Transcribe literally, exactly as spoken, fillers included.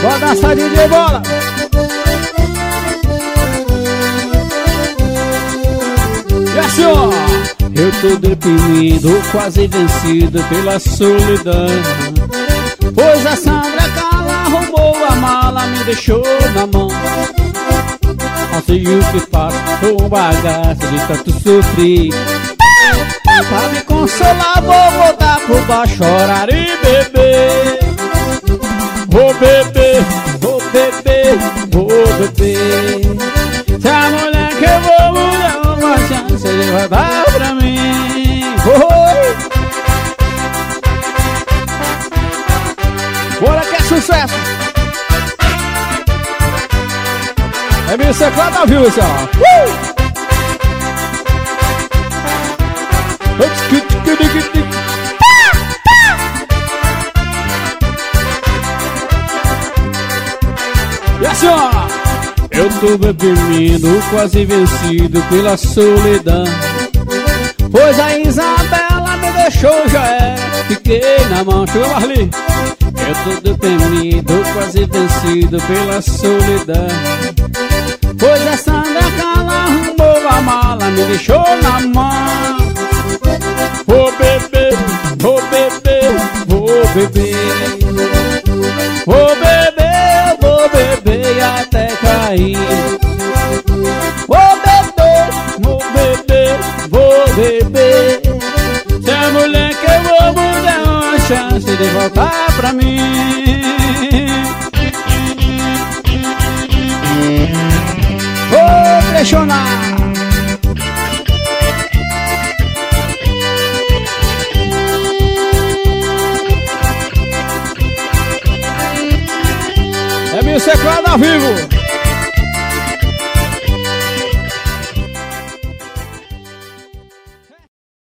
Bora dançar, D J Bola. E assim, ó. Eu tô deprimido, quase vencido pela solidão, pois a Sandra Cala roubou a mala, me deixou na mão. Não sei o que faço, tô um bagaço de tanto sofrer. Pra me consolar vou voltar pro bar, chorar e beber. Vou beber, vou beber, vou beber. Se a mulher que eu vou mulher uma chance, ele vai dar pra mim. Oi. Bora que é sucesso. É bicicleta ao vivo, senhor. Uh! E assim, ó. Eu tô deprimido, quase vencido pela solidão, pois a Isabela me deixou, já é. Fiquei na mão, chegou Marli. Eu tô deprimido, quase vencido pela solidão, pois a Sandra Cala arrumou a mala, me deixou na mão. Vou beber, vou beber, vou beber. Vou beber, vou beber até cair. Vou beber, vou beber, vou beber. Se a mulher que eu vou mudar uma chance de voltar pra mim. Vou pressionar. É bicicleta ao vivo.